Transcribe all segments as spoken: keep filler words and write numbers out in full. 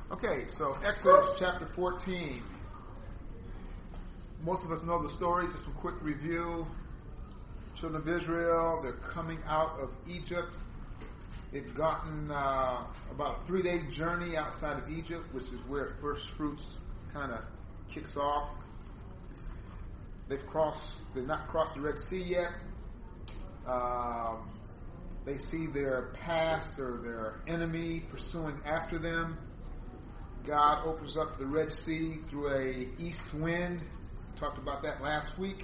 Okay, so Exodus chapter fourteen. Most of us know the story. Just a quick review. Children of Israel, they're coming out of Egypt. They've gotten uh, about a three-day journey outside of Egypt, which is where first fruits kind of kicks off. They've crossed, they've not crossed the Red Sea yet. Um, they see their past or their enemy pursuing after them. God opens up the Red Sea through a east wind. We talked about that last week.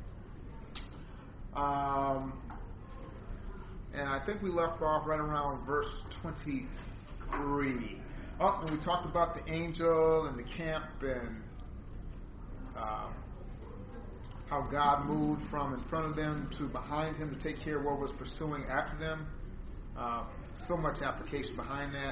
Um, and I think we left off right around verse twenty-three. Oh, and we talked about the angel and the camp and uh, how God moved from in front of them to behind him to take care of what was pursuing after them. Uh, so much application behind that.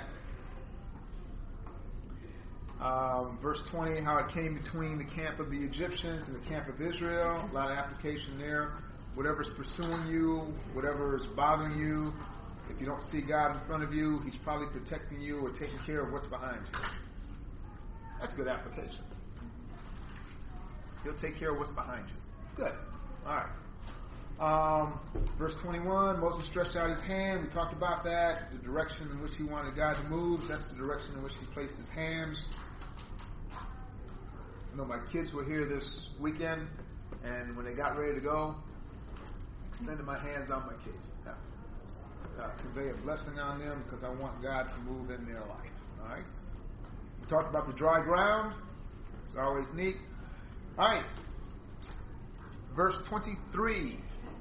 Um, verse twenty, how it came between the camp of the Egyptians and the camp of Israel. A lot of application there. Whatever's pursuing you, whatever is bothering you, if you don't see God in front of you, he's probably protecting you or taking care of what's behind you. That's good application. He'll take care of what's behind you. Good. All right. Um, verse twenty-one, Moses stretched out his hand. We talked about that. The direction in which he wanted God to move. That's the direction in which he placed his hands. I know my kids were here this weekend, and when they got ready to go, extended my hands on my kids. Uh, uh, convey a blessing on them because I want God to move in their life. All right. We talked about the dry ground. It's always neat. All right. Verse twenty-three.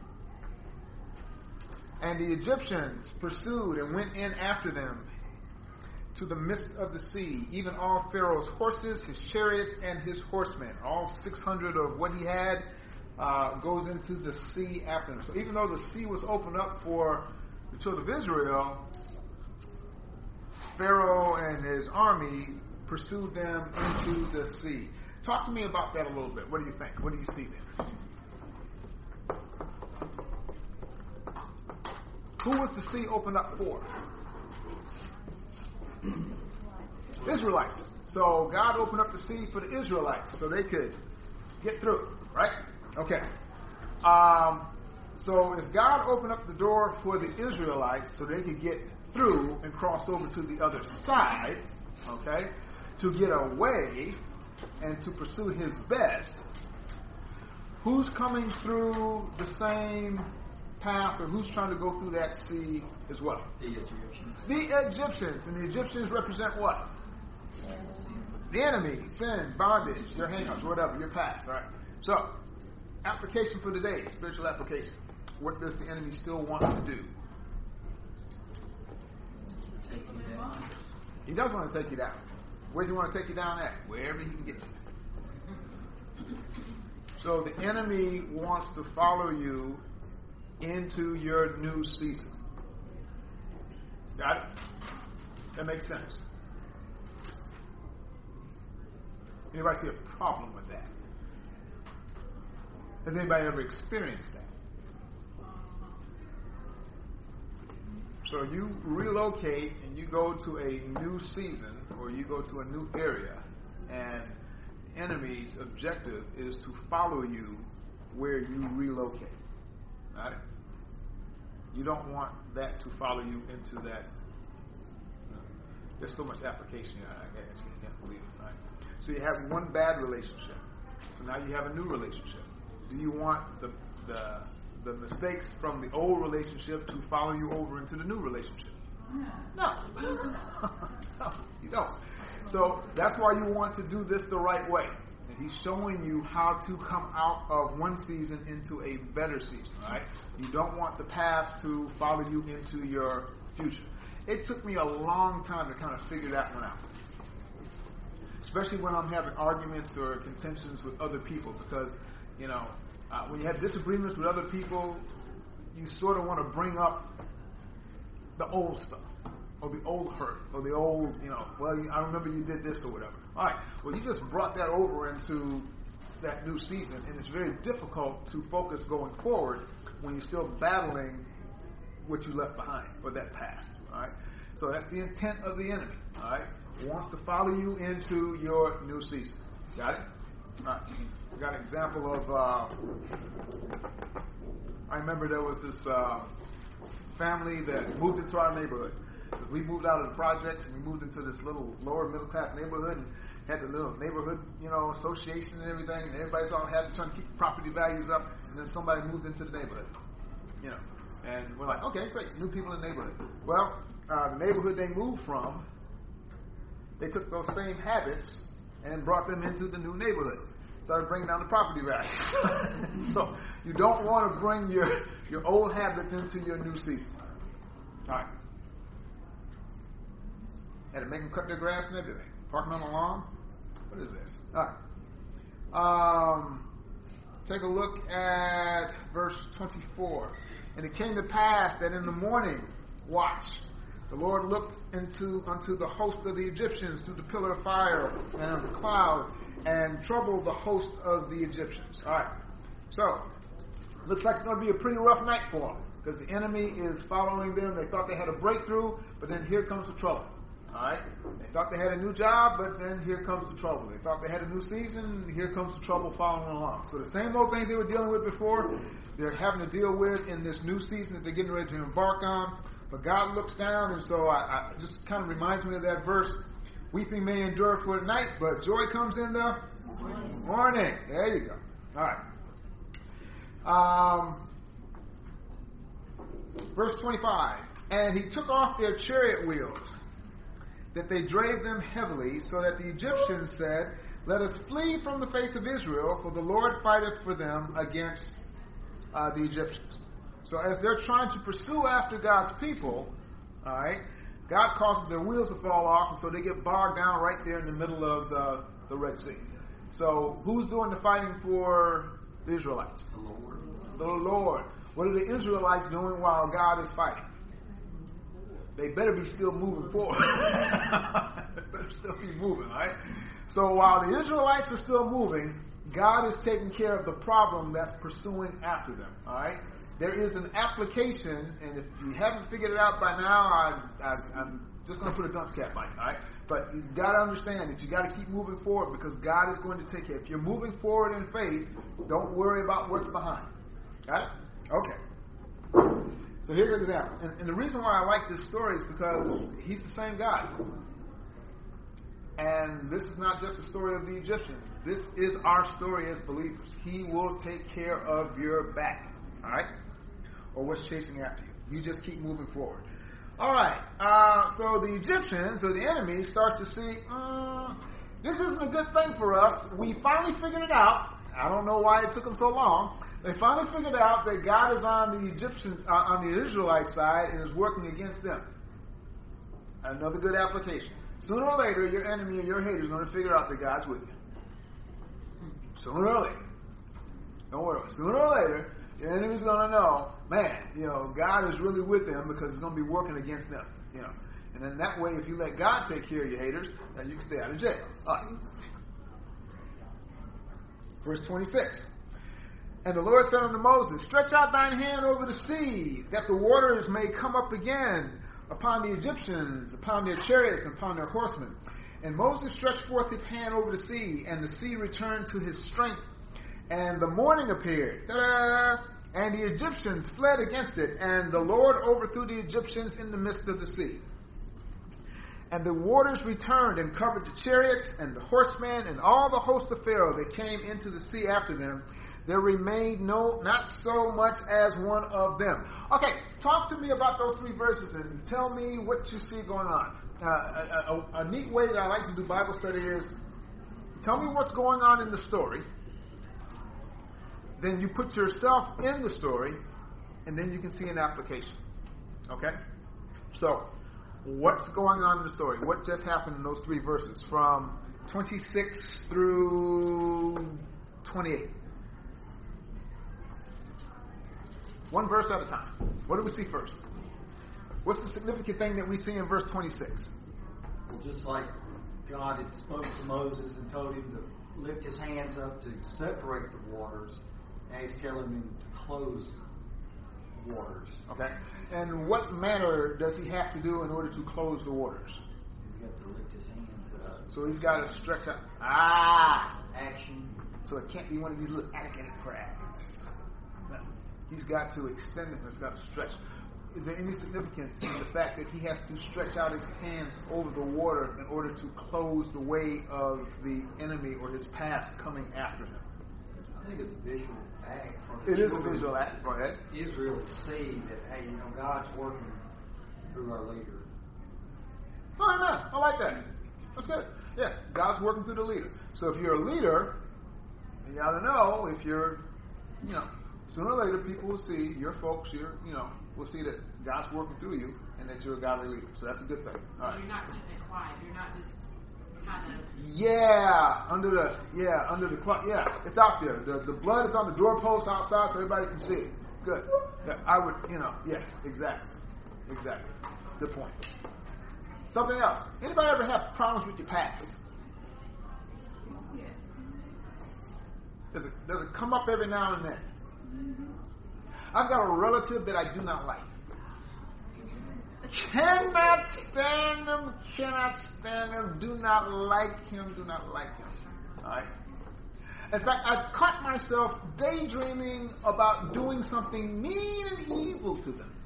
And the Egyptians pursued and went in after them to the midst of the sea, even all Pharaoh's horses, his chariots, and his horsemen. All six hundred of what he had Uh, goes into the sea after him. So even though the sea was opened up for the children of Israel, Pharaoh and his army pursued them into the sea. Talk to me about that a little bit. What do you think? What do you see there? Who was the sea opened up for? Israelites. So God opened up the sea for the Israelites so they could get through, right? Okay. Um, so if God opened up the door for the Israelites so they could get through and cross over to the other side, okay, to get away and to pursue his best, who's coming through the same path or who's trying to go through that sea as well? The Egyptians. The Egyptians. And the Egyptians represent what? The enemy, sin, bondage, your hang-ups, whatever, your past. All right. So, application for today, spiritual application. What does the enemy still want to do? Take you down. He does want to take you down. Where does he want to take you down at? Wherever he can get you. So the enemy wants to follow you into your new season. Got it? That makes sense. Anybody see a problem with that? Has anybody ever experienced that? So you relocate and you go to a new season or you go to a new area, and the enemy's objective is to follow you where you relocate. Right? You don't want that to follow you into that. There's so much application here. I can't believe it. Right? So you have one bad relationship. So now you have a new relationship. Do you want the, the the mistakes from the old relationship to follow you over into the new relationship? No. No, you don't. So that's why you want to do this the right way. And he's showing you how to come out of one season into a better season. Right? You don't want the past to follow you into your future. It took me a long time to kind of figure that one out. Especially when I'm having arguments or contentions with other people, because you know, uh, when you have disagreements with other people, you sort of want to bring up the old stuff, or the old hurt, or the old, you know, well, I remember you did this or whatever. All right, well, you just brought that over into that new season, and it's very difficult to focus going forward when you're still battling what you left behind, or that past, all right? So that's the intent of the enemy. All right, he wants to follow you into your new season. Got it? All right. We got an example of. Uh, I remember there was this uh, family that moved into our neighborhood. We moved out of the projects and we moved into this little lower middle class neighborhood and had the little neighborhood, you know, association and everything. And everybody's all happy trying to keep property values up. And then somebody moved into the neighborhood, you know. And we're like, okay, great, new people in the neighborhood. Well, uh, the neighborhood they moved from, they took those same habits and brought them into the new neighborhood. Started bringing down the property value. So you don't want to bring your, your old habits into your new season. All right. Had to make them cut their grass and everything. Parking on the lawn. What is this? All right. Um, take a look at verse twenty-four. And it came to pass that in the morning watch, the Lord looked into unto the host of the Egyptians through the pillar of fire and of the cloud, and troubled the host of the Egyptians. All right. So, looks like it's going to be a pretty rough night for them, because the enemy is following them. They thought they had a breakthrough, but then here comes the trouble. All right. They thought they had a new job, but then here comes the trouble. They thought they had a new season, here comes the trouble following along. So the same old things they were dealing with before, they're having to deal with in this new season that they're getting ready to embark on. But God looks down, and so I, I just kind of reminds me of that verse, weeping may endure for a night, but joy comes in the morning. morning. There you go. All right. Um, verse twenty-five. And he took off their chariot wheels, that they drave them heavily, so that the Egyptians said, let us flee from the face of Israel, for the Lord fighteth for them against uh, the Egyptians. So as they're trying to pursue after God's people, all right, God causes their wheels to fall off, and so they get bogged down right there in the middle of the, the Red Sea. So who's doing the fighting for the Israelites? The Lord. The Lord. What are the Israelites doing while God is fighting? They better be still moving forward. They better still be moving, all right? So while the Israelites are still moving, God is taking care of the problem that's pursuing after them, all right? There is an application, and if you haven't figured it out by now, I, I, I'm just going to put a dunce cap on it, all right? But you've got to understand that you got to keep moving forward, because God is going to take care. If you're moving forward in faith, don't worry about what's behind. Got it? Okay. So here's an example. And, and the reason why I like this story is because he's the same God. And this is not just the story of the Egyptians. This is our story as believers. He will take care of your back. All right? Or what's chasing after you. You just keep moving forward. All right. Uh, so the Egyptians, or the enemy, starts to see, mm, this isn't a good thing for us. We finally figured it out. I don't know why it took them so long. They finally figured out that God is on the Egyptians, uh, on the Israelite side, and is working against them. Another good application. Sooner or later, your enemy or your hater is going to figure out that God's with you. Sooner or later. Don't worry. Sooner or later, your enemy's going to know, man, you know, God is really with them, because He's going to be working against them. You know, and then that way, if you let God take care of your haters, then you can stay out of jail. All right. Verse twenty-six. And the Lord said unto Moses, stretch out thine hand over the sea, that the waters may come up again upon the Egyptians, upon their chariots, and upon their horsemen. And Moses stretched forth his hand over the sea, and the sea returned to his strength. And the morning appeared, ta-da, and the Egyptians fled against it, and the Lord overthrew the Egyptians in the midst of the sea. And the waters returned and covered the chariots and the horsemen and all the host of Pharaoh that came into the sea after them. There remained no, not so much as one of them. Okay, talk to me about those three verses and tell me what you see going on. Uh, a, a, a neat way that I like to do Bible study is, tell me what's going on in the story, then you put yourself in the story, and then you can see an application. Okay? So, what's going on in the story? What just happened in those three verses from twenty-six through twenty-eight? One verse at a time. What do we see first? What's the significant thing that we see in verse twenty-six? Well, just like God had spoken to Moses and told him to lift his hands up to separate the waters, and He's telling him to close waters. Okay. And what manner does he have to do in order to close the waters? He's got to lift his hands up. So he's got to stretch out. Ah! Action. So it can't be one of these little elegant prayers. No. He's got to extend it and it's got to stretch. Is there any significance in the fact that he has to stretch out his hands over the water in order to close the way of the enemy or his past coming after him? I think it's a visual act. For It is a visual act. Go ahead. Israel to see that, hey, you know, God's working through our leader. Oh, amen. I like that. That's good. Yeah, God's working through the leader. So if you're a leader, you got to know if you're, you know, sooner or later people will see, your folks, your, you know, will see that God's working through you and that you're a godly leader. So that's a good thing. All right. You're not keeping it quiet. You're not just kind of. Yeah, under the yeah under the clock. Yeah, it's out there. The the blood is on the doorpost outside, so everybody can see it. Good. Yeah, I would, you know, yes, exactly, exactly. Good point. Something else. Anybody ever have problems with your past? Yes. Does it does it come up every now and then? I've got a relative that I do not like. Cannot stand him, cannot stand him, do not like him, do not like him. Alright? In fact, I've caught myself daydreaming about doing something mean and evil to them.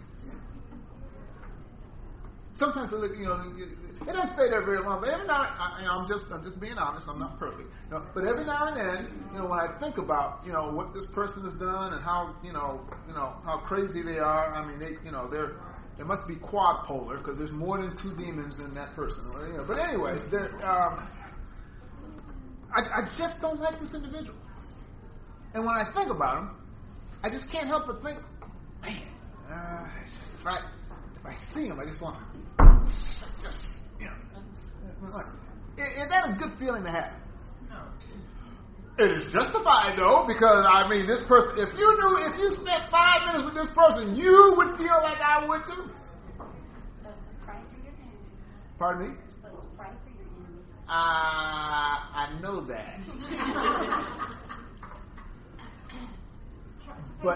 Sometimes, you know, it doesn't stay there very long, but every now and I, you know, I'm just, I'm just being honest. I'm not perfect, you know, but every now and then, you know, when I think about, you know, what this person has done and how, you know, you know, how crazy they are. I mean, they, you know, they're, they must be quadpolar because there's more than two demons in that person. You know, but anyways, um, I, I just don't like this individual, and when I think about him, I just can't help but think, man, uh, if I, if I see him, I just want to. Just, you know, is that a good feeling to have? No. It is justified though, because I mean, this person. If you knew, if you spent five minutes with this person, you would feel like I would too. You're supposed to pray for your enemies. Pardon me? You're supposed to pray for your enemies. Uh, I know that, but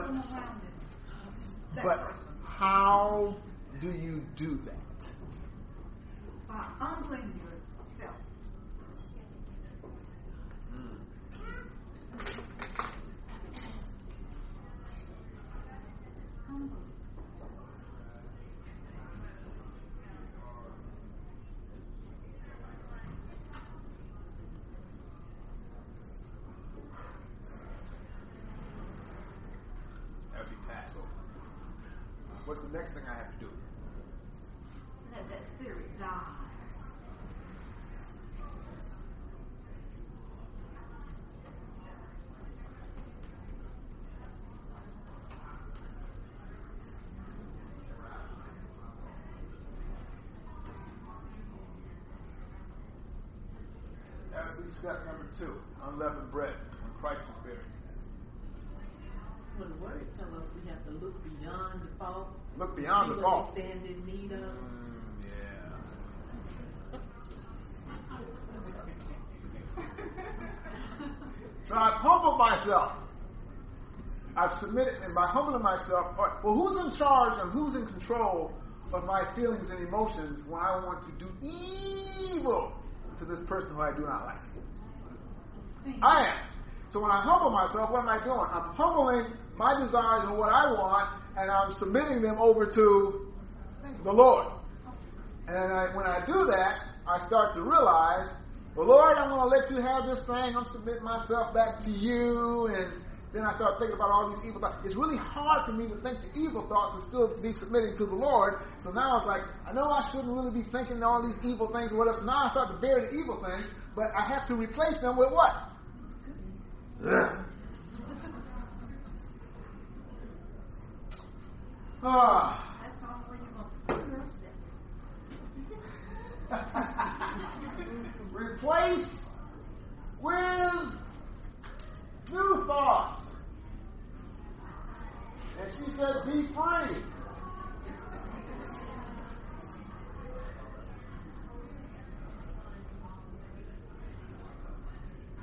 but how do you do that? By humbling yourself. Humble. That would be Passover. What's the next thing I have to do? Let that spirit die. That would be step number two, unleavened bread, when Christ was buried. Well, the word tells us we have to look beyond the fault. Look beyond see the what fault. we stand in need of. Mm, yeah. So I've humbled myself. I've submitted, and by humbling myself, all right, well, who's in charge and who's in control of my feelings and emotions when I want to do evil to this person who I do not like? I am. So when I humble myself, what am I doing? I'm humbling my desires and what I want, and I'm submitting them over to the Lord. And I, when I do that, I start to realize, well, Lord, I'm going to let you have this thing. I'm submitting myself back to you. And then I start thinking about all these evil thoughts. It's really hard for me to think the evil thoughts and still be submitting to the Lord. So now it's like, I know I shouldn't really be thinking all these evil things or whatever. So now I start to bury the evil things, but I have to replace them with what? Ah. That's the only way you're going to yourself. Replace with new thoughts. And she said, be free.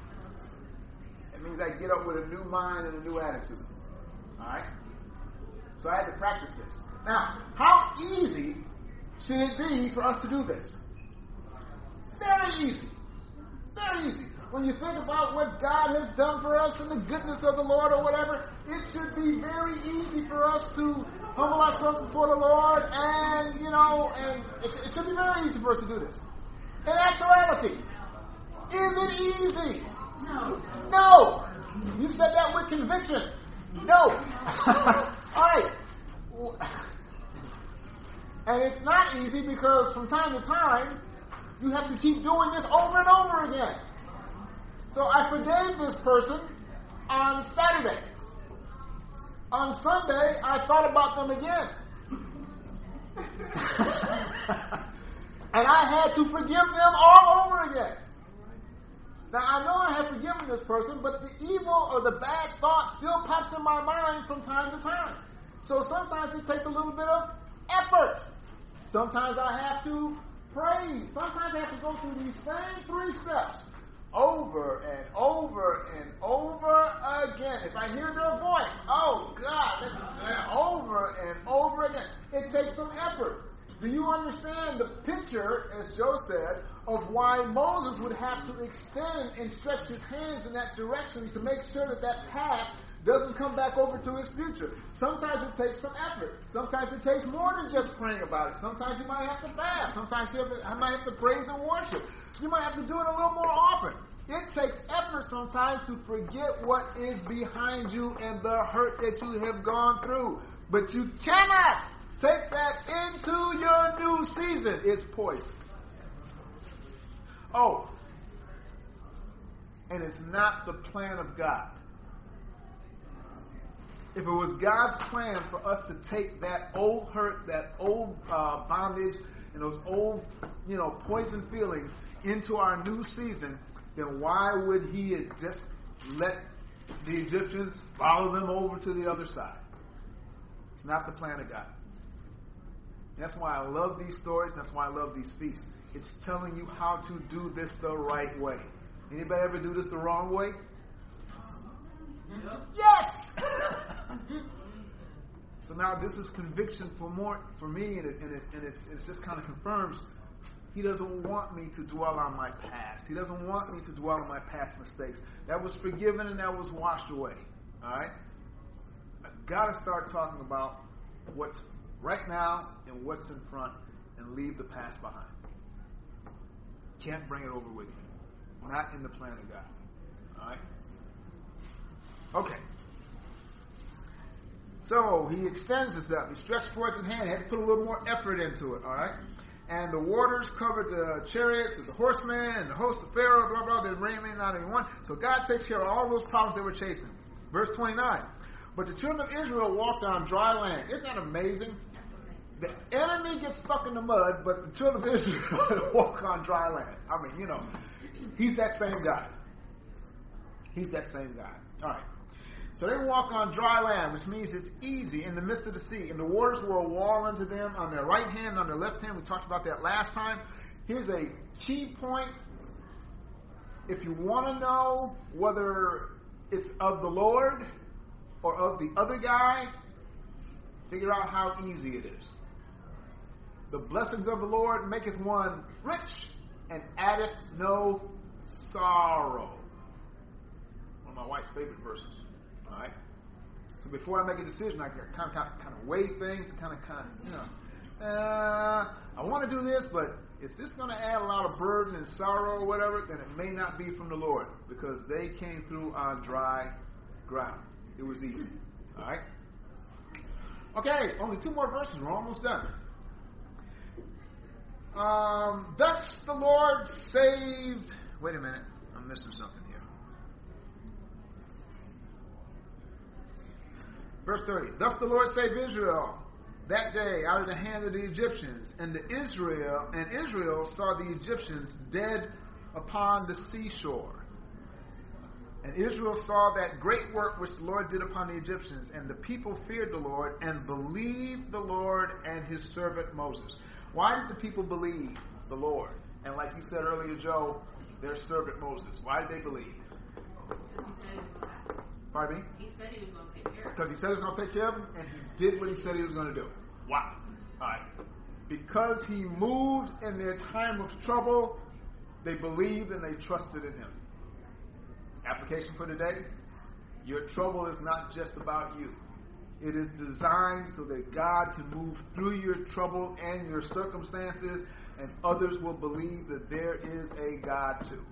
It means I get up with a new mind and a new attitude. Alright? So I had to practice this. Now, how easy should it be for us to do this? Very easy. Very easy. When you think about what God has done for us and the goodness of the Lord or whatever, it should be very easy for us to humble ourselves before the Lord, and, you know, and it, it should be very easy for us to do this. In actuality, is it easy? No. No. You said that with conviction. No. All right. And it's not easy because from time to time, you have to keep doing this over and over again. So I forgave this person on Saturday. On Sunday, I thought about them again. And I had to forgive them all over again. Now, I know I have forgiven this person, but the evil or the bad thought still pops in my mind from time to time. So sometimes it takes a little bit of effort. Sometimes I have to pray. Sometimes I have to go through these same three steps over and over and over again. If I hear their voice, oh God, this is over and over again. It takes some effort. Do you understand the picture, as Joe said, of why Moses would have to extend and stretch his hands in that direction to make sure that that path doesn't come back over to his future? Sometimes it takes some effort. Sometimes it takes more than just praying about it. Sometimes you might have to fast. Sometimes you have to, I might have to praise and worship. You might have to do it a little more often. It takes effort sometimes to forget what is behind you and the hurt that you have gone through. But you cannot take that into your new season. It's poison. Oh, and it's not the plan of God. If it was God's plan for us to take that old hurt, that old uh, bondage, and those old, you know, poison feelings into our new season, then why would He just let the Egyptians follow them over to the other side? It's not the plan of God. That's why I love these stories. That's why I love these feasts. It's telling you how to do this the right way. Anybody ever do this the wrong way? Yes! So now this is conviction for more for me, and, it, and, it, and it's, it's just kind of confirms He doesn't want me to dwell on my past. He doesn't want me to dwell on my past mistakes. That was forgiven and that was washed away. All right? I've got to start talking about what's right now and what's in front and leave the past behind. Can't bring it over with you. Not in the plan of God. All right? Okay. So he extends this up. He stretched forth his hand. He had to put a little more effort into it. All right? And the waters covered the chariots of the horsemen and the host of Pharaoh, blah, blah, blah. They remained not even one. So God takes care of all those problems they were chasing. Verse twenty-nine. But the children of Israel walked on dry land. Isn't that amazing? The enemy gets stuck in the mud, but the children of Israel walk on dry land. I mean, you know, He's that same God. He's that same God. All right. So they walk on dry land, which means it's easy in the midst of the sea. And the waters were a wall unto them on their right hand and on their left hand. We talked about that last time. Here's a key point. If you want to know whether it's of the Lord or of the other guy, figure out how easy it is. The blessings of the Lord maketh one rich and addeth no sorrow. One of my wife's favorite verses. All right. So before I make a decision, I kind of, kind of, kind of weigh things, kind of, kind of, you know, uh, I want to do this, but is this going to add a lot of burden and sorrow or whatever? Then it may not be from the Lord, because they came through on dry ground. It was easy. All right. Okay, only two more verses. We're almost done. Um, thus the Lord saved. Wait a minute, I'm missing something here. Verse thirty. Thus the Lord saved Israel that day out of the hand of the Egyptians, and the Israel and Israel saw the Egyptians dead upon the seashore. And Israel saw that great work which the Lord did upon the Egyptians, and the people feared the Lord and believed the Lord and His servant Moses. Why did the people believe the Lord? And like you said earlier, Joe, their servant Moses. Why did they believe? Pardon me? He said he was going to take care of it. Because he said he was going to take care of them, and he did what he said he was going to do. Wow. All right. Because he moved in their time of trouble, they believed and they trusted in him. Application for today: your trouble is not just about you. It is designed so that God can move through your trouble and your circumstances, and others will believe that there is a God too.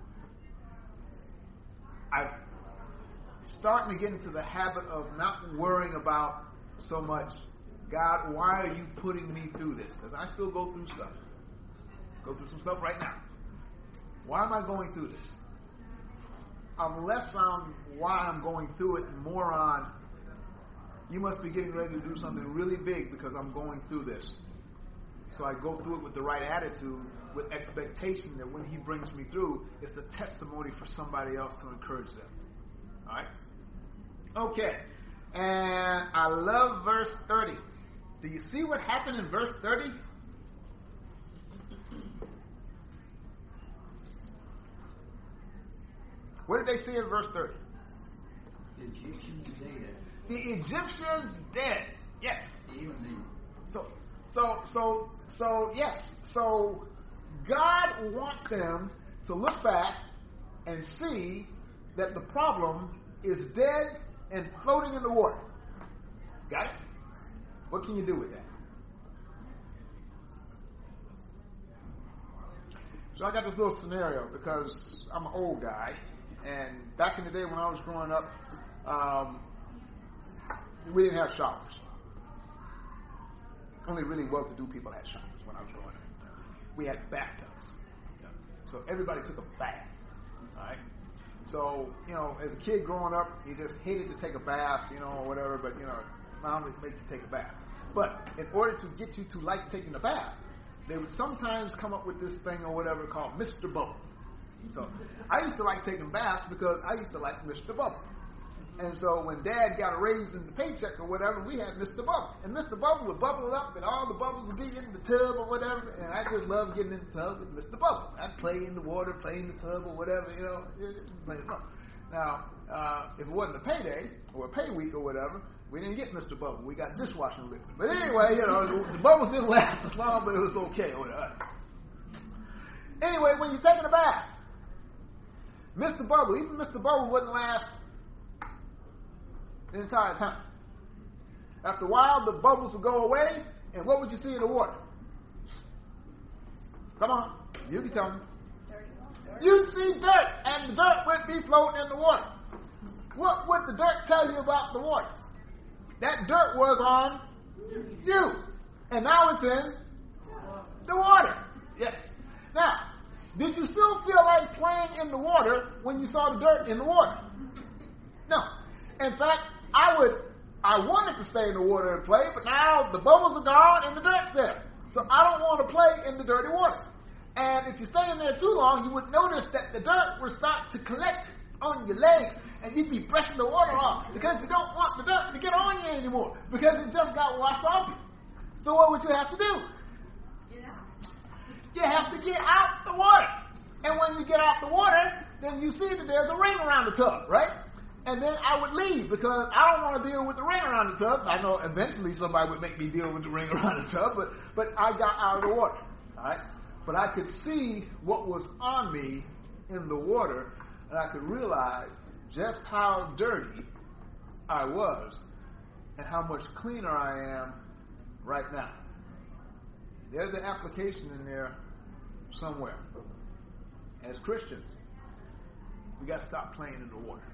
I'm starting to get into the habit of not worrying about so much, God, why are you putting me through this? Because I still go through stuff. Go through some stuff right now. Why am I going through this? I'm less on why I'm going through it and more on, you must be getting ready to do something really big because I'm going through this. So I go through it with the right attitude, with expectation that when he brings me through, it's a testimony for somebody else to encourage them. All right? Okay. And I love verse thirty. Do you see what happened in verse thirty? What did they see in verse thirty? The Egyptians dead. The Egyptians dead. Yes. Even So, so, so, so, yes. So, God wants them to look back and see that the problem is dead and floating in the water. Got it? What can you do with that? So I got this little scenario because I'm an old guy, and back in the day when I was growing up, um, we didn't have showers. Only really well-to-do people had showers when I was growing up. We had bathtubs. So everybody took a bath. All right? So, you know, as a kid growing up, you just hated to take a bath, you know, or whatever, but, you know, mom would make you take a bath. But in order to get you to like taking a bath, they would sometimes come up with this thing or whatever called Mister Bubble. So I used to like taking baths because I used to like Mister Bubble. And so when Dad got a raise in the paycheck or whatever, we had Mister Bubble. And Mister Bubble would bubble up, and all the bubbles would be in the tub or whatever. And I just loved getting in the tub with Mister Bubble. I'd play in the water, play in the tub or whatever, you know, play in the tub. Now, uh, if it wasn't a payday or a pay week or whatever, we didn't get Mister Bubble. We got dishwashing liquid. But anyway, you know, the bubbles didn't last as long, but it was okay. Anyway, when you're taking a bath, Mister Bubble, even Mister Bubble wouldn't last the entire time. After a while, the bubbles would go away, and what would you see in the water? Come on, you can tell me. You'd see dirt, and the dirt would be floating in the water. What would the dirt tell you about the water? That dirt was on you, and now it's in the water. Yes. Now, did you still feel like playing in the water when you saw the dirt in the water? No. In fact, I would, I wanted to stay in the water and play, but now the bubbles are gone and the dirt's there. So I don't want to play in the dirty water. And if you stay in there too long, you would notice that the dirt will start to collect on your legs, and you'd be brushing the water off because you don't want the dirt to get on you anymore because it just got washed off you. So what would you have to do? Get out. You have to get out the water. And when you get out the water, then you see that there's a ring around the tub, right? And then I would leave because I don't want to deal with the ring around the tub. I know eventually somebody would make me deal with the ring around the tub, but, but I got out of the water, all right? But I could see what was on me in the water, and I could realize just how dirty I was and how much cleaner I am right now. There's an application in there somewhere. As Christians, we got to stop playing in the water.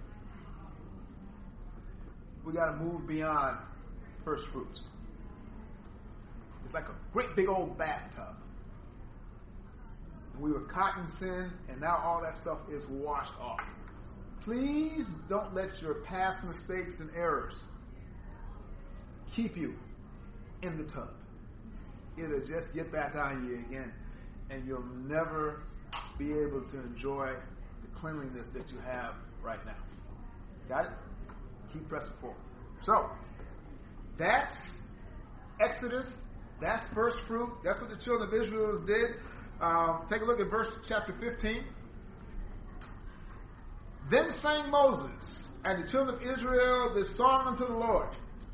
We got to move beyond first fruits. It's like a great big old bathtub. We were caught in sin, and now all that stuff is washed off. Please don't let your past mistakes and errors keep you in the tub. It'll just get back on you again, and you'll never be able to enjoy the cleanliness that you have right now. Got it? Keep pressing forward. So, that's Exodus. That's first fruit. That's what the children of Israel did. Um, take a look at verse chapter fifteen. Then sang Moses and the children of Israel the song unto the Lord.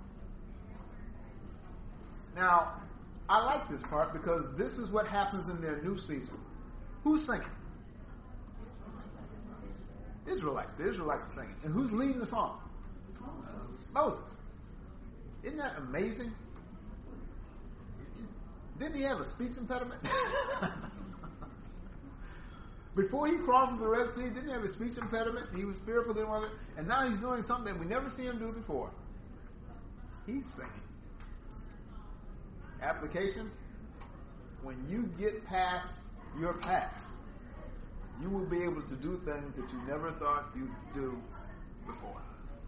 Now, I like this part because this is what happens in their new season. Who's singing? Israelites. The Israelites are singing. And who's leading the song? Moses. Isn't that amazing? Didn't he have a speech impediment? Before he crosses the Red Sea, didn't he have a speech impediment? He was fearful, didn't want to, and now he's doing something that we never see him do before. He's singing. Application: when you get past your past, you will be able to do things that you never thought you'd do before.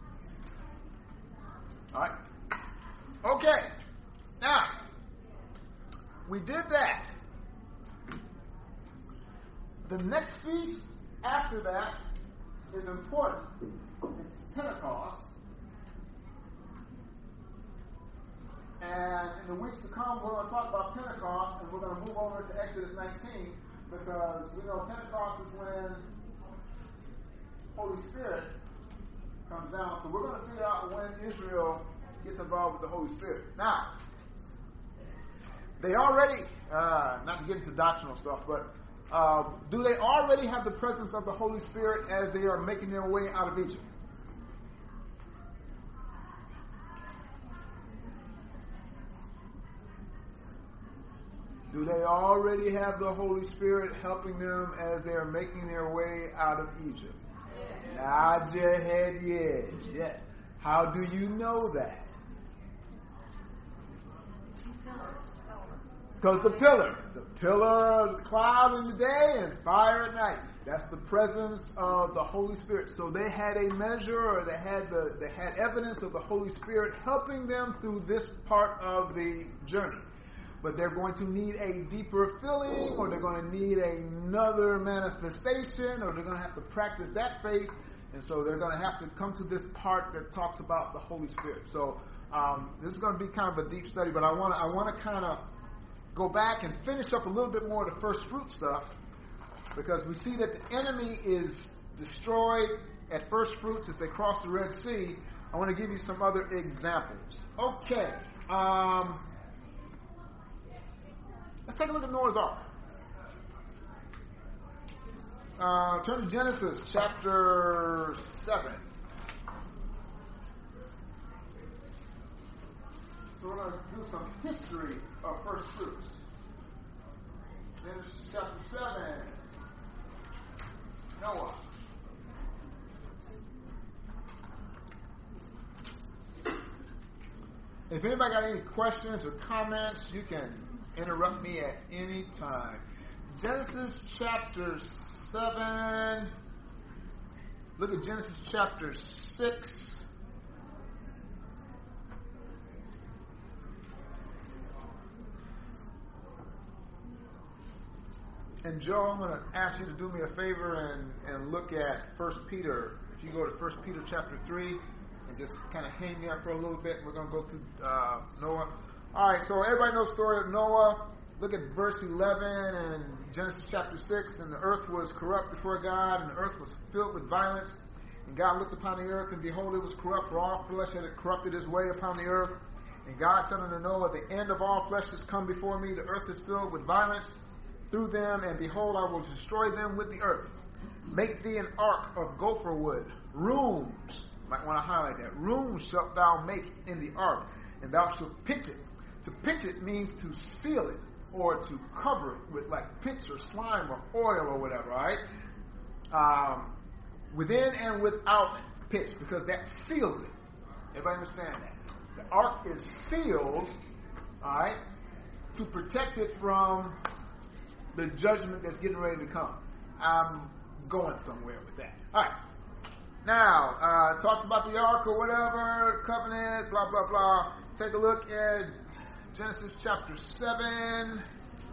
All right? Okay. Now, we did that. The next feast after that is important. It's Pentecost. And in the weeks to come, we're going to talk about Pentecost, and we're going to move over to Exodus nineteen, because we know Pentecost is when Holy Spirit comes down. So we're going to figure out when Israel gets involved with the Holy Spirit. Now, they already, uh, not to get into doctrinal stuff, but uh, do they already have the presence of the Holy Spirit as they are making their way out of Egypt? Do they already have the Holy Spirit helping them as they are making their way out of Egypt? Yes. Nod your head, yes. Yes. How do you know that? Because the pillar. The pillar, the cloud in the day and fire at night. That's the presence of the Holy Spirit. So they had a measure, or they had the they had evidence of the Holy Spirit helping them through this part of the journey. But they're going to need a deeper filling, or they're going to need another manifestation, or they're going to have to practice that faith. And so they're going to have to come to this part that talks about the Holy Spirit. So um, this is going to be kind of a deep study, but I want to I want to kind of go back and finish up a little bit more of the first fruit stuff, because we see that the enemy is destroyed at first fruits as they cross the Red Sea. I want to give you some other examples. Okay. Um... Let's take a look at Noah's Ark. Uh, turn to Genesis chapter seven. So we're going to do some history of first fruits. Genesis chapter seven. Noah. If anybody got any questions or comments, you can interrupt me at any time. Genesis chapter seven. Look at Genesis chapter six. And Joe, I'm going to ask you to do me a favor and, and look at First Peter. If you go to First Peter chapter three and just kind of hang there for a little bit, we're going to go through uh, Noah. All right, so everybody knows the story of Noah. Look at verse eleven and Genesis chapter six. And the earth was corrupt before God, and the earth was filled with violence. And God looked upon the earth, and behold, it was corrupt, for all flesh had corrupted his way upon the earth. And God said unto Noah, the end of all flesh is come before me. The earth is filled with violence through them, and behold, I will destroy them with the earth. Make thee an ark of gopher wood. Rooms, might want to highlight that. Rooms shalt thou make in the ark, and thou shalt pitch it. To pitch it means to seal it, or to cover it with like pitch or slime or oil or whatever, all right? Um, within and without pitch, because that seals it. Everybody understand that? The ark is sealed, all right, to protect it from the judgment that's getting ready to come. I'm going somewhere with that. All right. Now, uh, talked about the ark or whatever, covenant, blah, blah, blah. Take a look at Genesis chapter seven.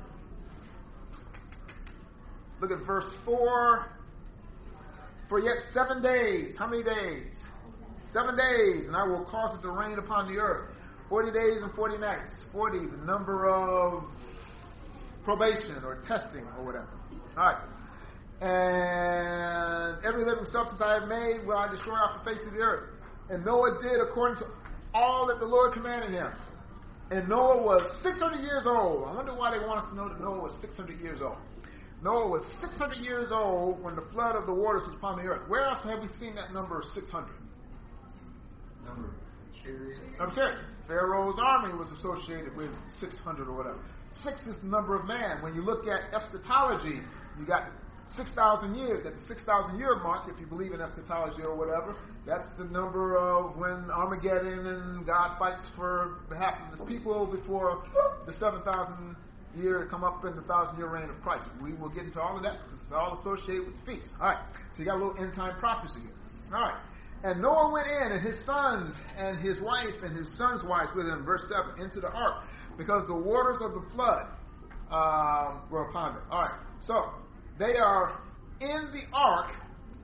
Look at verse four. For yet seven days. How many days? Seven days. And I will cause it to rain upon the earth. Forty days and forty nights. Forty, the number of probation or testing or whatever. All right. And every living substance I have made will I destroy off the face of the earth. And Noah did according to all that the Lord commanded him. And Noah was six hundred years old. I wonder why they want us to know that Noah was six hundred years old. Noah was six hundred years old when the flood of the waters was upon the earth. Where else have we seen that number of six hundred? Number of chariots. I'm saying Pharaoh's army was associated with six hundred or whatever. Six is the number of man. When you look at eschatology, you got six thousand years. At the six thousand year mark, if you believe in eschatology or whatever, that's the number of when Armageddon and God fights for behalf of his people before the seven thousand year come up in the thousand year reign of Christ. We will get into all of that because it's all associated with the feast. All right, so you got a little end time prophecy here. All right. And Noah went in, and his sons, and his wife, and his sons' wives with him, verse seven, into the ark, because the waters of the flood um, were upon them. All right, so they are in the ark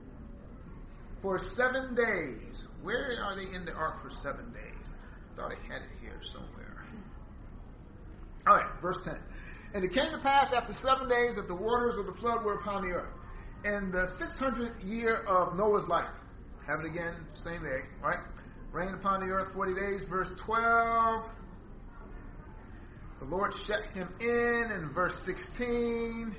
for seven days. Where are they in the ark for seven days? I thought I had it here somewhere. All right, verse ten. And it came to pass after seven days that the waters of the flood were upon the earth. In the six hundredth year of Noah's life, have it again, same day, right? Rain upon the earth forty days, verse twelve. The Lord shut him in, in verse sixteen.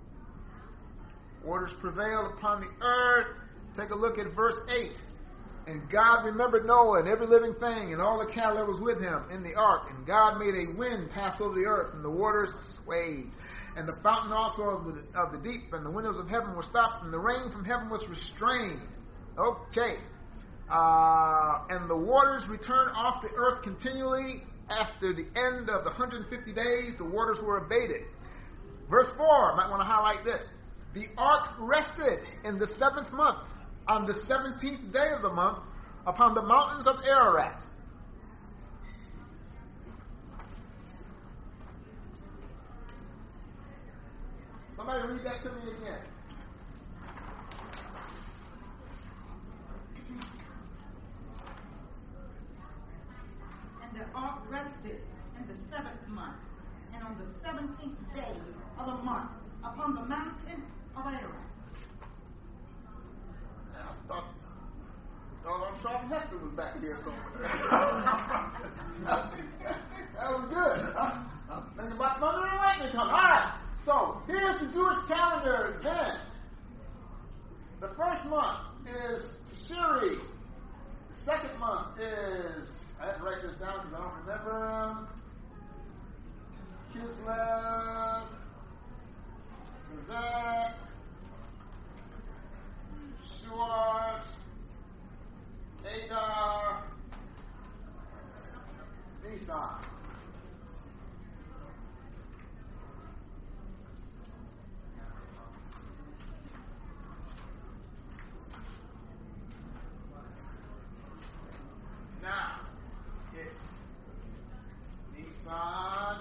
Waters prevailed upon the earth. Take a look at verse eight. And God remembered Noah and every living thing and all the cattle that was with him in the ark. And God made a wind pass over the earth, and the waters swayed. And the fountain also of the, of the deep and the windows of heaven were stopped, and the rain from heaven was restrained. Okay. Uh, and the waters returned off the earth continually. After the end of the one hundred fifty days, the waters were abated. Verse four, I might want to highlight this. The ark rested in the seventh month, on the seventeenth day of the month, upon the mountains of Ararat. Somebody read that to me again. And the ark rested in the seventh month, and on the seventeenth day of the month, upon the mountain of Ararat. I thought, thought I'm Charlton Heston was back here somewhere. That was good. I'm thinking about thunder and lightning coming. All right. So here's the Jewish calendar then. The first month is Shiri. The second month is, I have to write this down because I don't remember. Kislev. That. Shuar. Adar. Nisan. Now, it's Nisan,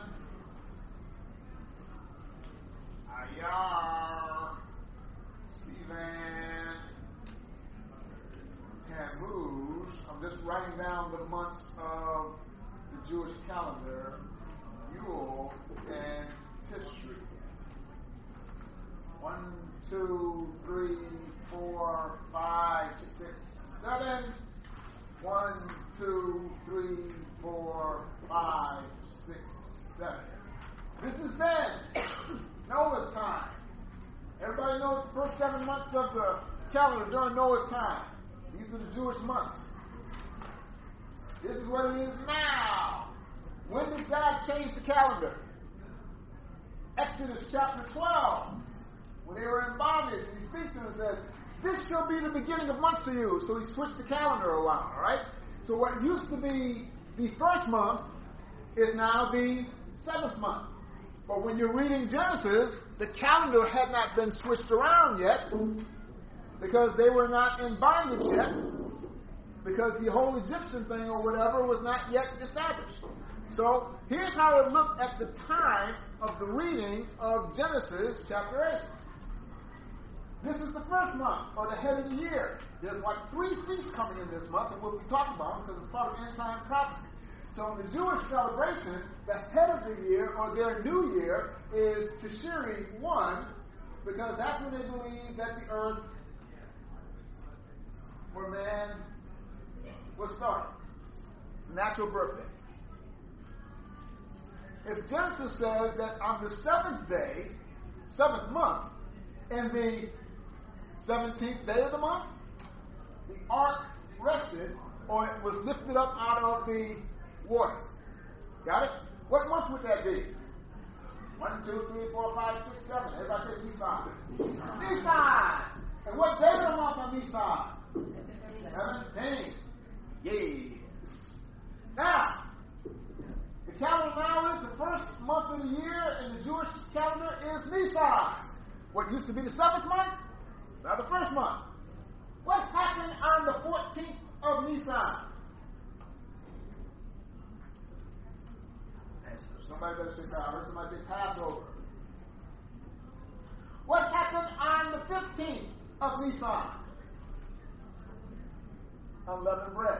Ayar, Sivan, Tammuz. I'm just writing down the months of the Jewish calendar, Yule, and Tishri. One, two, three, four, five, six, seven. One, two, three, four, five, six, seven. This is then Noah's time. Everybody knows the first seven months of the calendar during Noah's time. These are the Jewish months. This is what it is now. When did God change the calendar? Exodus chapter twelve. When they were in bondage, and he speaks to them and says, this shall be the beginning of months for you. So he switched the calendar around, all right? So what used to be the first month is now the seventh month. But when you're reading Genesis, the calendar had not been switched around yet because they were not in bondage yet, because the whole Egyptian thing or whatever was not yet established. So here's how it looked at the time of the reading of Genesis chapter eight. This is the first month, or the head of the year. There's like three feasts coming in this month, and we'll be talking about them because it's part of end time prophecy. So in the Jewish celebration, the head of the year, or their new year, is Tishri one, because that's when they believe that the earth where man was started. It's a natural birthday. If Genesis says that on the seventh day, seventh month, in the seventeenth day of the month, the ark rested, or it was lifted up out of the water. Got it? What month would that be? One, two, three, four, five, six, seven. Everybody say Nisan. Nisan. And what day of the month on Nisan? Seventeen. Yes. Now, the calendar now is the first month of the year, and the Jewish calendar is Nisan. What used to be the seventh month, now the first month. What happened on the fourteenth of Nisan? Somebody better say, I heard somebody say Passover. What happened on the fifteenth of Nisan? Unleavened bread.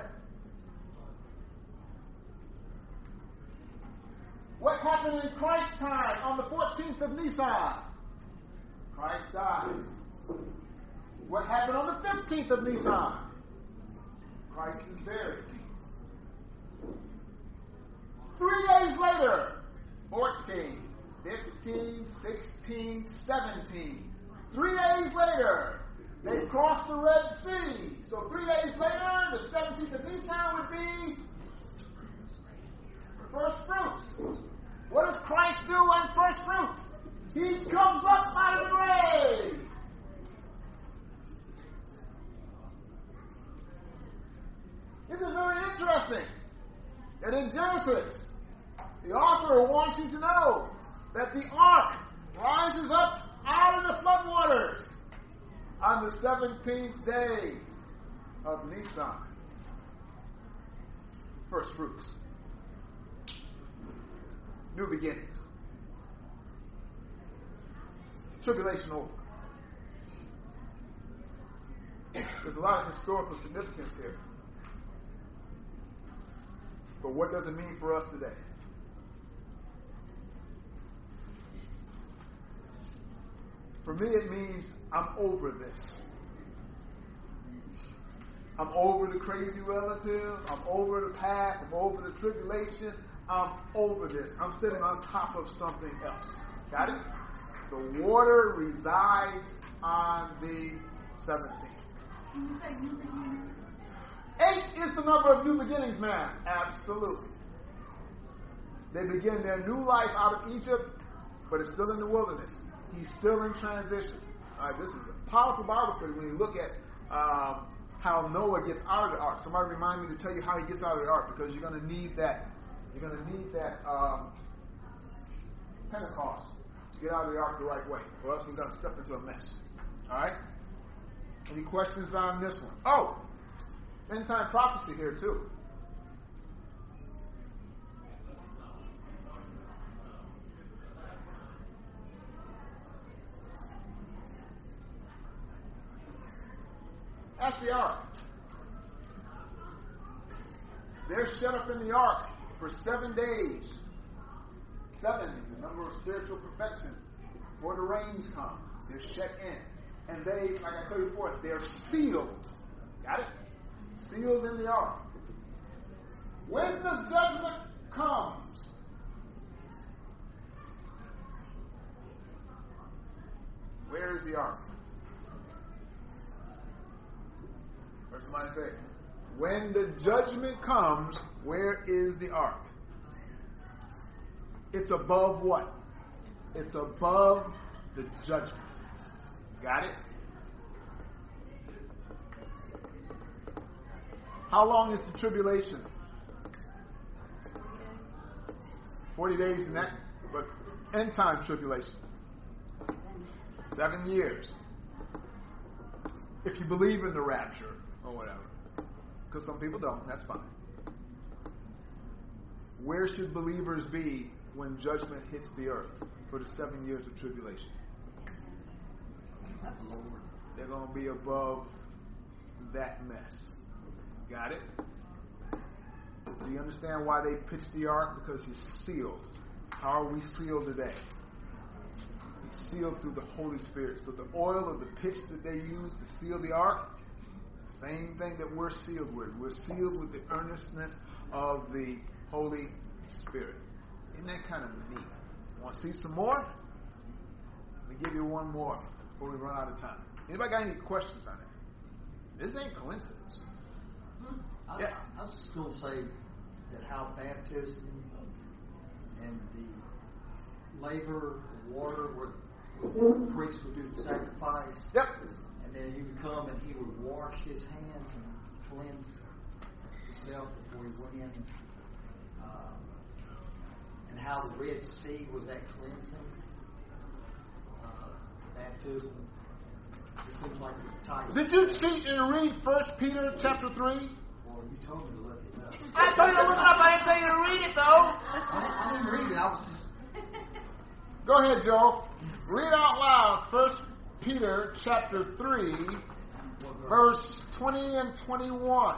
What happened in Christ's time on the fourteenth of Nisan? Christ dies. What happened on the fifteenth of Nisan? Christ is buried. Three days later, fourteen, fifteen, sixteen, seventeen. Three days later, they crossed the Red Sea. So three days later, the seventeenth of Nisan would be first fruits. What does Christ do on first fruits? He comes up out of the grave. This is very interesting. And in Genesis, the author wants you to know that the ark rises up out of the floodwaters on the seventeenth day of Nisan. First fruits. New beginnings. Tribulation over. There's a lot of historical significance here. But what does it mean for us today? For me, it means I'm over this. I'm over the crazy relative. I'm over the past. I'm over the tribulation. I'm over this. I'm sitting on top of something else. Got it? The water resides on the seventeenth. Can you say new beginnings? Eight is the number of new beginnings, man. Absolutely. They begin their new life out of Egypt, but it's still in the wilderness. He's still in transition. All right, this is a powerful Bible study when you look at um, how Noah gets out of the ark. Somebody remind me to tell you how he gets out of the ark, because you're going to need that. You're going to need that um, Pentecost to get out of the ark the right way, or else we're going to step into a mess. All right? Any questions on this one? Oh, end time prophecy here too. That's the ark. They're shut up in the ark for seven days. Seven, the number of spiritual perfection. Before the rains come, they're shut in. And they, like I told you before, they're sealed. Got it? Sealed in the ark. When the judgment comes, where is the ark? Or somebody say, when the judgment comes, where is the ark? It's above what? It's above the judgment. Got it? How long is the tribulation? Forty days in that, but end time tribulation. Seven years. If you believe in the rapture or whatever. Because some people don't, that's fine. Where should believers be when judgment hits the earth for the seven years of tribulation? They're going to be above that mess. Got it? Do you understand why they pitched the ark? Because he's sealed. How are we sealed today? He's sealed through the Holy Spirit. So the oil of the pitch that they used to seal the ark, it's the Same thing that we're sealed with. We're sealed with the earnestness of the Holy Spirit. Isn't that kind of neat? Want to see some more? Let me give you one more before we run out of time. Anybody got any questions on it? This ain't coincidence. I, Yes. I was just going to say that how baptism and the laver of water where the priest would do the sacrifice. Yep. And then he would come and he would wash his hands and cleanse himself before he went in. Um, and how the Red Sea was that cleansing. Uh, baptism. It seems like the type. Did you see and read First Peter chapter three? Well, you told me to look it up. I told you to look it up. I didn't tell you to read it though. I, I didn't read it. I was just. Go ahead, Joe. Read out loud First Peter chapter three, verse twenty and twenty-one.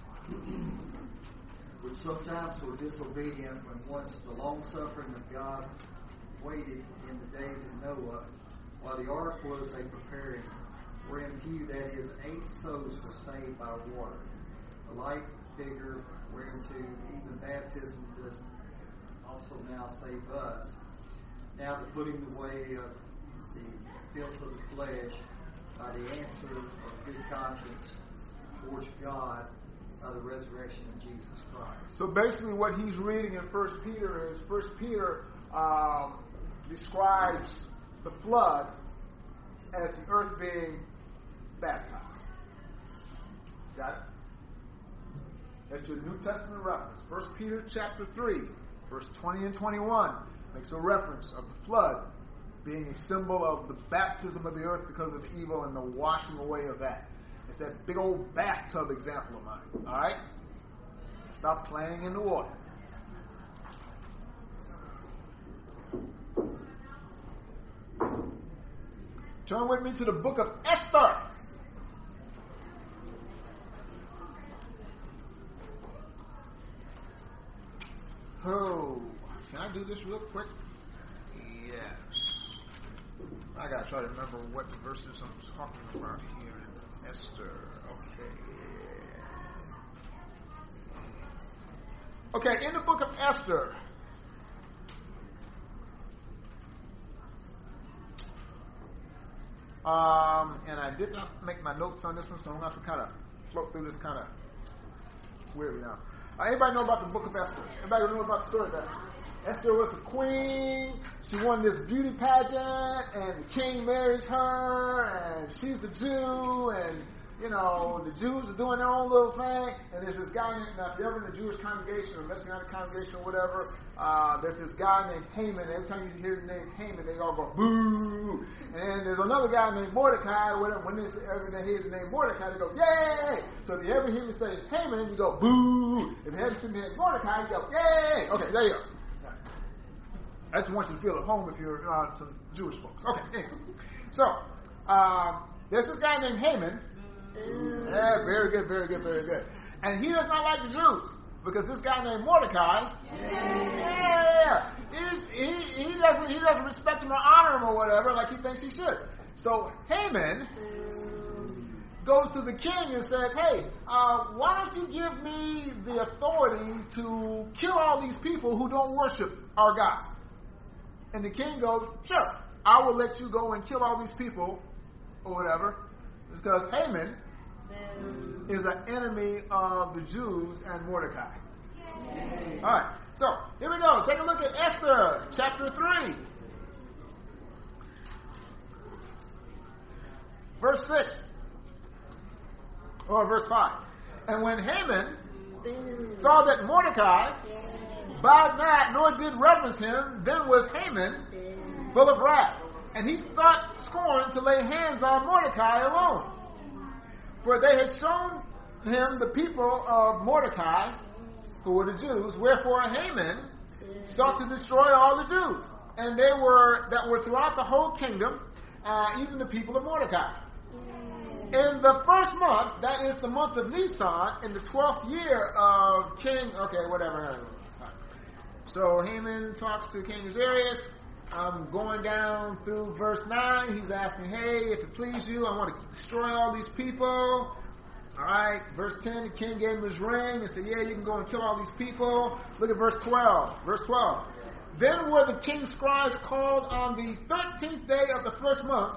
Which sometimes were disobedient when once the long suffering of God waited in the days of Noah, while the ark was a preparing, wherein few, that is, eight souls were saved by water. A like figure whereunto even baptism does also now save us. Now the putting away of the filth of the flesh by the answer of good conscience towards God by the resurrection of Jesus Christ. So basically what he's reading in First Peter is First Peter um, describes the flood as the earth being baptized. Got it? That's your New Testament reference. First Peter chapter three, verse twenty and twenty-one makes a reference of the flood being a symbol of the baptism of the earth because of evil and the washing away of that. It's that big old bathtub example of mine. All right? Stop playing in the water. Turn with me to the book of Esther. Oh, can I do this real quick? Yes. I gotta try to remember what verses I'm talking about here in Esther. Okay. Okay, in the book of Esther. Um, and I did not make my notes on this one, so I'm going to have to kind of float through this kind of weirdly now. Uh, anybody know about the book of Esther? Anybody know about the story of Esther? Esther was a queen. She won this beauty pageant, and the king marries her, and she's a Jew, and, you know, the Jews are doing their own little thing, and there's this guy named, now if you're ever in a Jewish congregation or Messianic congregation or whatever, uh, there's this guy named Haman. Every time you hear the name Haman, they all go, boo! And there's another guy named Mordecai, or whatever. When they ever they hear the name Mordecai, they go, yay! So if you ever hear me say Haman, you go, boo! If you ever see me say Mordecai, you go, yay! Okay, there you go. I just want you to feel at home if you're uh, some Jewish folks. Okay, anyway. So, um, there's this guy named Haman. Yeah, very good, very good, very good. And he does not like the Jews because this guy named Mordecai, yeah, he's, he, he, doesn't, he doesn't respect him or honor him or whatever like he thinks he should. So Haman goes to the king and says, hey, uh, why don't you give me the authority to kill all these people who don't worship our God? And the king goes, sure, I will let you go and kill all these people or whatever, because Haman is an enemy of the Jews and Mordecai. Yay. All right, so here we go. Take a look at Esther chapter three, verse six, or verse five. And when Haman saw that Mordecai bowed not, nor did reverence him, then was Haman full of wrath. And he thought scorn to lay hands on Mordecai alone. For they had shown him the people of Mordecai, who were the Jews, wherefore Haman sought to destroy all the Jews. And they were that were throughout the whole kingdom, uh, even the people of Mordecai. In the first month, that is the month of Nisan, in the twelfth year of King, okay, whatever. So Haman talks to King Xerxes. I'm going down through verse nine. He's asking, hey, if it please you, I want to destroy all these people. All right, verse ten, the king gave him his ring and said, yeah, you can go and kill all these people. Look at verse twelve. Verse twelve. Then were the king's scribes called on the thirteenth day of the first month.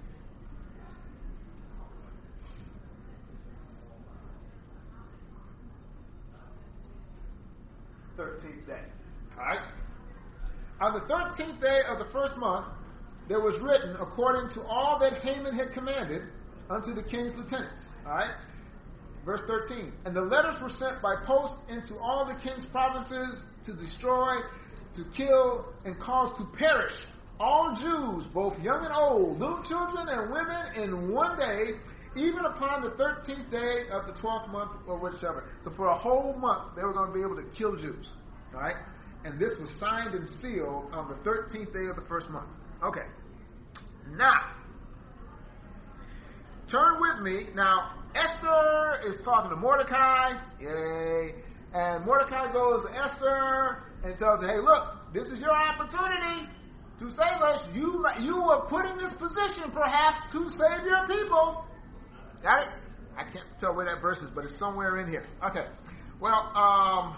thirteenth day. All right. On the thirteenth day of the first month, there was written, according to all that Haman had commanded, unto the king's lieutenants. All right. Verse thirteen. And the letters were sent by post into all the king's provinces to destroy, to kill, and cause to perish all Jews, both young and old, little children and women, in one day, even upon the thirteenth day of the twelfth month, or whichever. So for a whole month, they were going to be able to kill Jews. All right? And this was signed and sealed on the thirteenth day of the first month. Okay. Now, turn with me. Now, Esther is talking to Mordecai. Yay. And Mordecai goes to Esther and tells her, hey, look, this is your opportunity to save us. You, you were put in this position, perhaps, to save your people. Got it? I can't tell where that verse is, but it's somewhere in here. Okay. Well, um...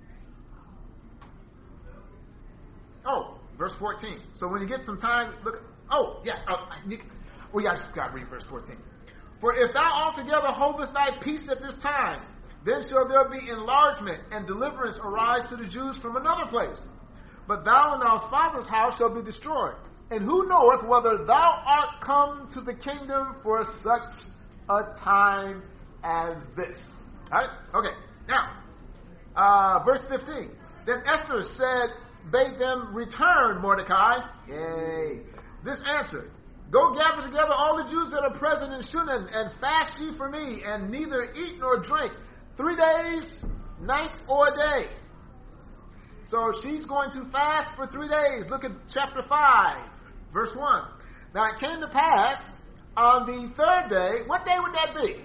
oh, verse fourteen. So when you get some time, look... Oh, yeah. Oh, we got to read verse fourteen. For if thou altogether holdest thy peace at this time, then shall there be enlargement and deliverance arise to the Jews from another place. But thou and thy father's house shall be destroyed. And who knoweth whether thou art come to the kingdom for such a time as this? All right? Okay. Now, uh, verse fifteen. Then Esther said, bade them return, Mordecai. Yay. This answered, go gather together all the Jews that are present in Shunem, and fast ye for me, and neither eat nor drink, three days, night or day. So she's going to fast for three days. Look at chapter five, verse one. Now it came to pass on the third day. What day would that be?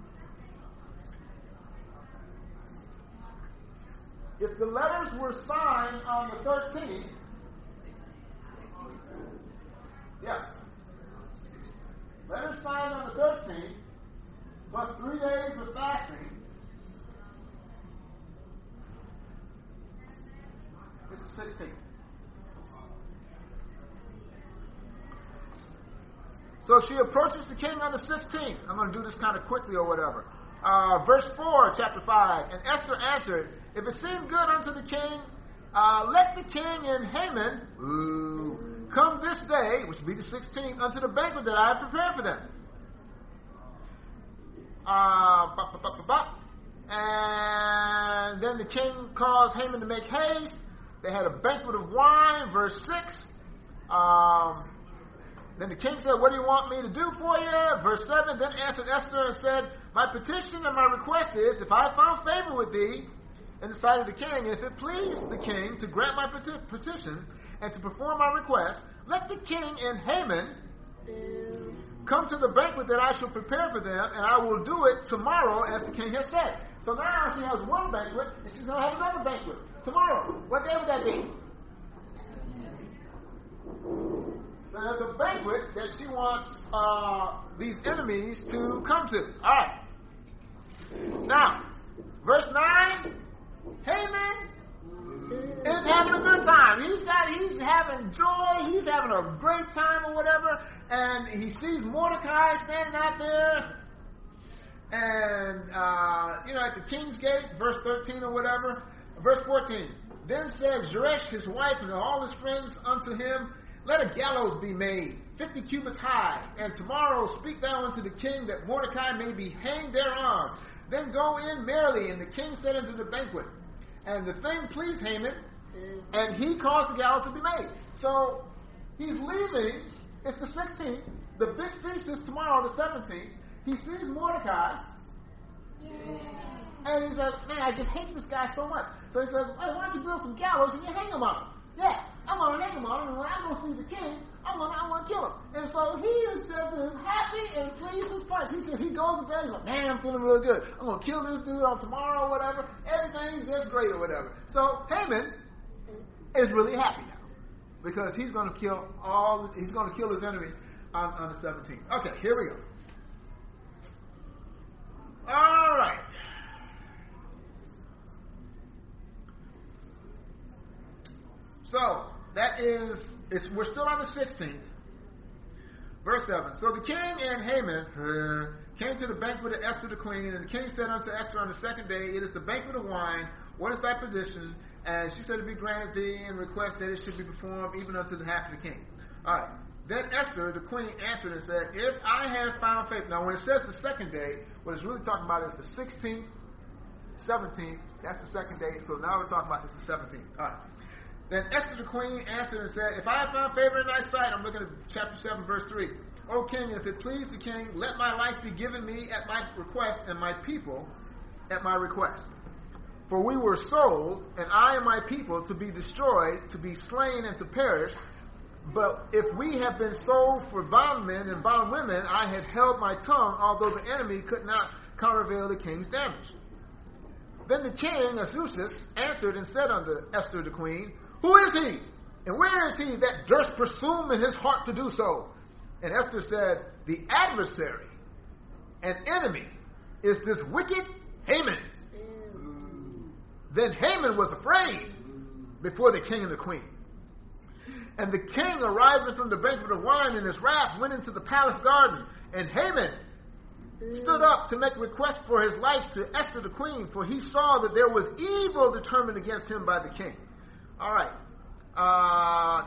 If the letters were signed on the thirteenth, yeah. Letters signed on the thirteenth, plus three days of fasting. It's the sixteenth. So she approaches the king on the sixteenth. I'm going to do this kind of quickly or whatever. Uh, verse four, chapter five. And Esther answered, if it seem good unto the king, uh, let the king and Haman ooh, come this day, which will be the sixteenth, unto the banquet that I have prepared for them. Uh, bop, bop, bop, bop. And then the king caused Haman to make haste. They had a banquet of wine, verse six. Um, then the king said, what do you want me to do for you? Verse seven, then answered Esther and said, my petition and my request is, if I have found favor with thee in the sight of the king, and if it please the king to grant my peti- petition and to perform my request, let the king and Haman come to the banquet that I shall prepare for them, and I will do it tomorrow as the king has said. So now she has one banquet, and she's going to have another banquet tomorrow. What day would that be? So there's a banquet that she wants uh, these enemies to come to. All right. Now, verse nine, Haman is having a good time. He's got, he's having joy. He's having a great time or whatever. And he sees Mordecai standing out there. And, uh, you know, at the king's gate, verse thirteen or whatever. Verse fourteen. Then said Zeresh, his wife, and all his friends unto him, let a gallows be made, fifty cubits high, and tomorrow speak thou unto the king that Mordecai may be hanged thereon. Then go in merrily. And the king said unto the banquet, and the thing pleased Haman, and he caused the gallows to be made. So he's leaving. It's the sixteenth. The big feast is tomorrow, the seventeenth. He sees Mordecai, and he says, man, I just hate this guy so much. So he says, hey, why don't you build some gallows and you hang him on him? Yeah, I'm going to hang him on him, and when I go see the king, I'm going I'm to kill him. And so he is just as happy and pleased as punch. He says, he goes to bed, he's like, man, I'm feeling real good. I'm going to kill this dude on tomorrow or whatever. Everything's just great or whatever. So Haman is really happy now, because he's going to kill all, he's going to kill his enemy on, on the seventeenth. Okay, here we go. All right. So, that is, it's, we're still on the sixteenth. Verse seven. So the king and Haman uh, came to the banquet of Esther the queen, and the king said unto Esther on the second day, It is the banquet of wine. What is thy petition? And she said, To be granted thee, and request that it should be performed even unto the half of the king. All right. Then Esther, the queen, answered and said, If I have found favor. Now, when it says the second day, what it's really talking about is the sixteenth, seventeenth. That's the second day. So now we're talking about it's the seventeenth. All right. Then Esther the queen answered and said, If I have found favor in thy sight, I'm looking at chapter seven, verse three. O king, if it please the king, let my life be given me at my request, and my people at my request. For we were sold, and I and my people, to be destroyed, to be slain, and to perish. But if we have been sold for bondmen and bondwomen, I had held my tongue, although the enemy could not countervail the king's damage. Then the king, Ahasuerus, answered and said unto Esther the queen, Who is he? And where is he that durst presume in his heart to do so? And Esther said, The adversary and enemy is this wicked Haman. Then Haman was afraid before the king and the queen. And the king, arising from the banquet of wine in his wrath, went into the palace garden. And Haman stood up to make request for his life to Esther the queen, for he saw that there was evil determined against him by the king. All right. Uh,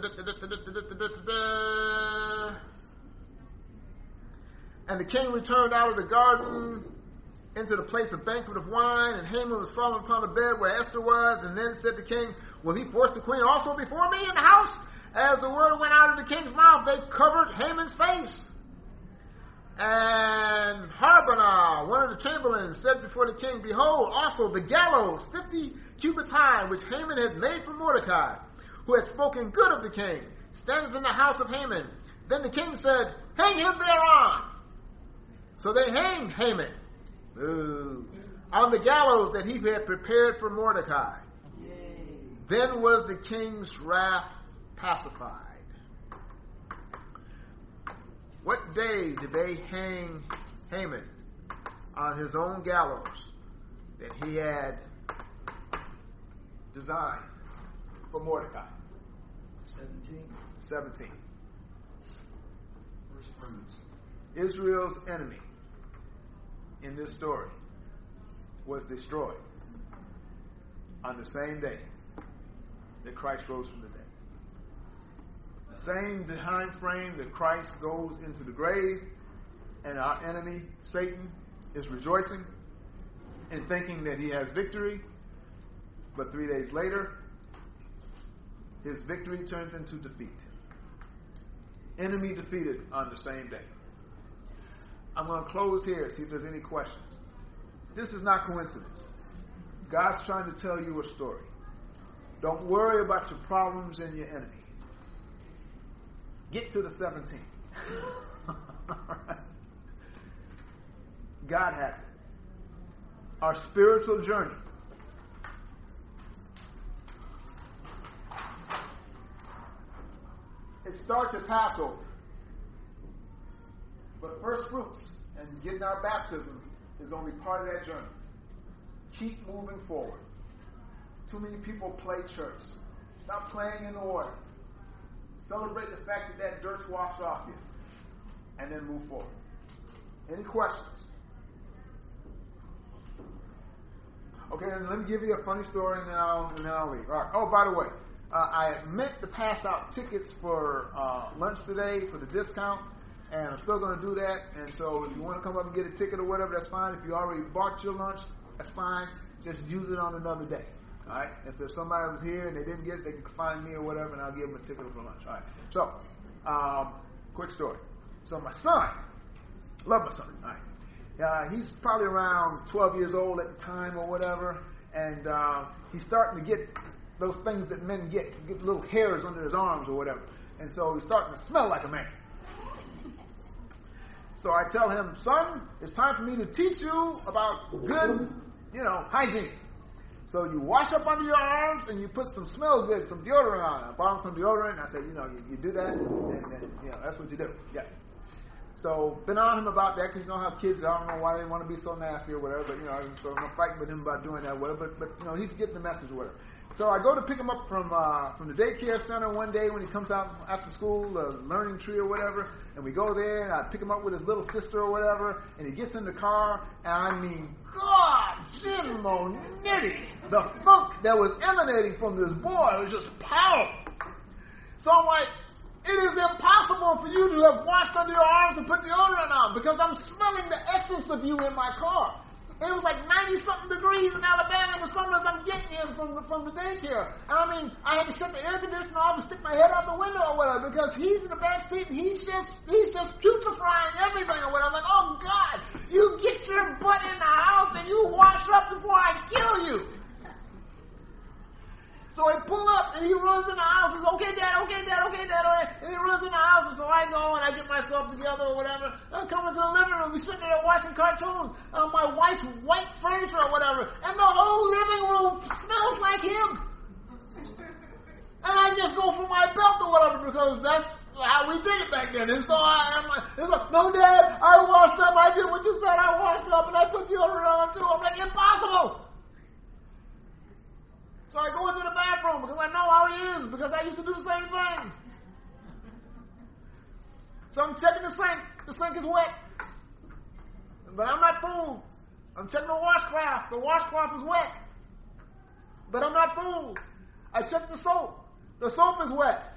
and the king returned out of the garden into the place of banquet of wine, and Haman was fallen upon the bed where Esther was, and then said the king, Will he force the queen also before me in the house? As the word went out of the king's mouth, they covered Haman's face. And Harbonah, one of the chamberlains, said before the king, Behold, also the gallows, fifty cubits high, which Haman had made for Mordecai, who had spoken good of the king, stands in the house of Haman. Then the king said, Hang him thereon. So they hanged Haman Ooh. on the gallows that he had prepared for Mordecai. Yay. Then was the king's wrath pacified. What day did they hang Haman? On his own gallows that he had designed for Mordecai. Seventeen. Seventeen. First fruits. Israel's enemy in this story was destroyed on the same day that Christ rose from the dead. The same time frame that Christ goes into the grave, and our enemy, Satan, is rejoicing and thinking that he has victory, but three days later, his victory turns into defeat. Enemy defeated on the same day. I'm going to close here, see if there's any questions. This is not coincidence. God's trying to tell you a story. Don't worry about your problems and your enemy. Get to the seventeenth. God has it. Our spiritual journey. It starts at Passover. But first fruits and getting our baptism is only part of that journey. Keep moving forward. Too many people play church. Stop playing in the water. Celebrate the fact that that dirt's washed off you. And then move forward. Any questions? Okay, then let me give you a funny story and then I'll, and then I'll leave. All right. Oh, by the way, uh, I meant to pass out tickets for uh, lunch today for the discount. And I'm still going to do that. And so if you want to come up and get a ticket or whatever, that's fine. If you already bought your lunch, that's fine. Just use it on another day. All right? If there's somebody who's here and they didn't get it, they can find me or whatever, and I'll give them a ticket for lunch. All right. So, um, quick story. So my son, love my son. All right. Uh, he's probably around twelve years old at the time or whatever, and uh, he's starting to get those things that men get, get little hairs under his arms or whatever. And so he's starting to smell like a man. So I tell him, son, it's time for me to teach you about good, you know, hygiene. So you wash up under your arms and you put some smell good, some deodorant on. I bought him some deodorant and I said, you know, you, you do that and then, you know, that's what you do. Yeah. So, been on him about that because you know how kids are. I don't know why they want to be so nasty or whatever, but, you know, so I'm fighting with him about doing that, whatever. But, but you know, he's getting the message or whatever. So I go to pick him up from uh, from the daycare center one day when he comes out after school, the learning tree or whatever, and we go there, and I pick him up with his little sister or whatever, and he gets in the car, and I mean, God, Jim Monity, the funk that was emanating from this boy was just powerful. So I'm like, it is impossible for you to have washed under your arms and put deodorant on because I'm smelling the essence of you in my car. It was like ninety-something degrees in Alabama in the summer as I'm getting in from the, from the daycare. And I mean, I had to shut the air conditioner off and stick my head out the window or whatever because he's in the back seat and he's just, he's just putrefying everything or whatever. I'm like, oh, God, you get your butt in the house and you wash up before I kill you. So I pull up and he runs in the house and says, okay, Dad, okay, Dad, okay, Dad, okay. And he runs in the house and so I go and I get myself together or whatever. I come into the living room. We sitting there watching cartoons on my wife's white furniture or whatever. And the whole living room smells like him. And I just go for my belt or whatever because that's how we did it back then. And so I, I'm like, it's like, no, Dad, I washed up. I did what you said. I washed up and I put deodorant on too. I'm like, impossible. So I go into the bathroom because I know how he is because I used to do the same thing. So I'm checking the sink. The sink is wet. But I'm not fooled. I'm checking the washcloth. The washcloth is wet. But I'm not fooled. I checked the soap. The soap is wet.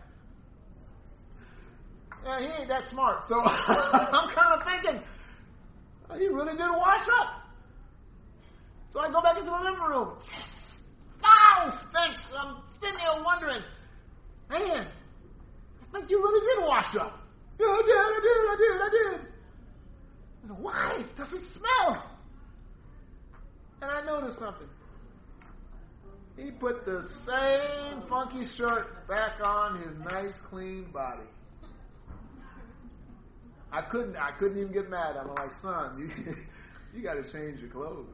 Yeah, he ain't that smart. So I'm kind of thinking, oh, he really did wash up. So I go back into the living room. Yes. Foul stinks. I'm sitting there wondering, man, I think you really did wash up. Yeah, I did, I did, I did, I did. I said, why does it smell? And I noticed something. He put the same funky shirt back on his nice, clean body. I couldn't. I couldn't even get mad. I'm like, son, you, you got to change your clothes.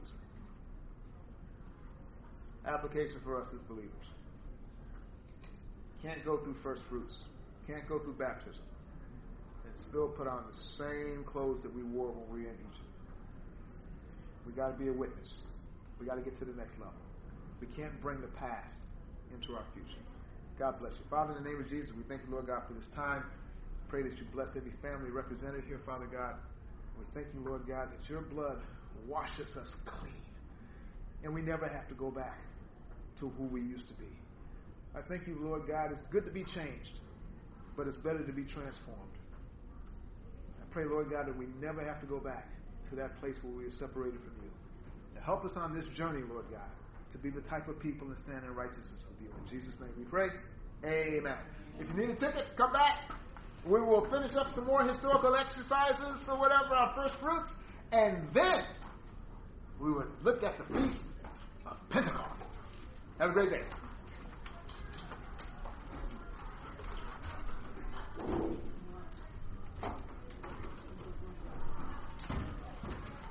Application for us as believers. Can't go through first fruits. Can't go through baptism and still put on the same clothes that we wore when we were in Egypt. We got to be a witness. We got to get to the next level. We can't bring the past into our future. God bless you. Father, in the name of Jesus, we thank you, Lord God, for this time. Pray that you bless every family represented here, Father God. We thank you, Lord God, that your blood washes us clean. And we never have to go back to who we used to be. I thank you, Lord God. It's good to be changed, but it's better to be transformed. I pray, Lord God, that we never have to go back to that place where we were separated from you. To help us on this journey, Lord God, to be the type of people that stand in righteousness with you. In Jesus' name we pray. Amen. If you need a ticket, come back. We will finish up some more historical exercises or whatever, our first fruits, and then we will look at the Feast of Pentecost. Have a great day.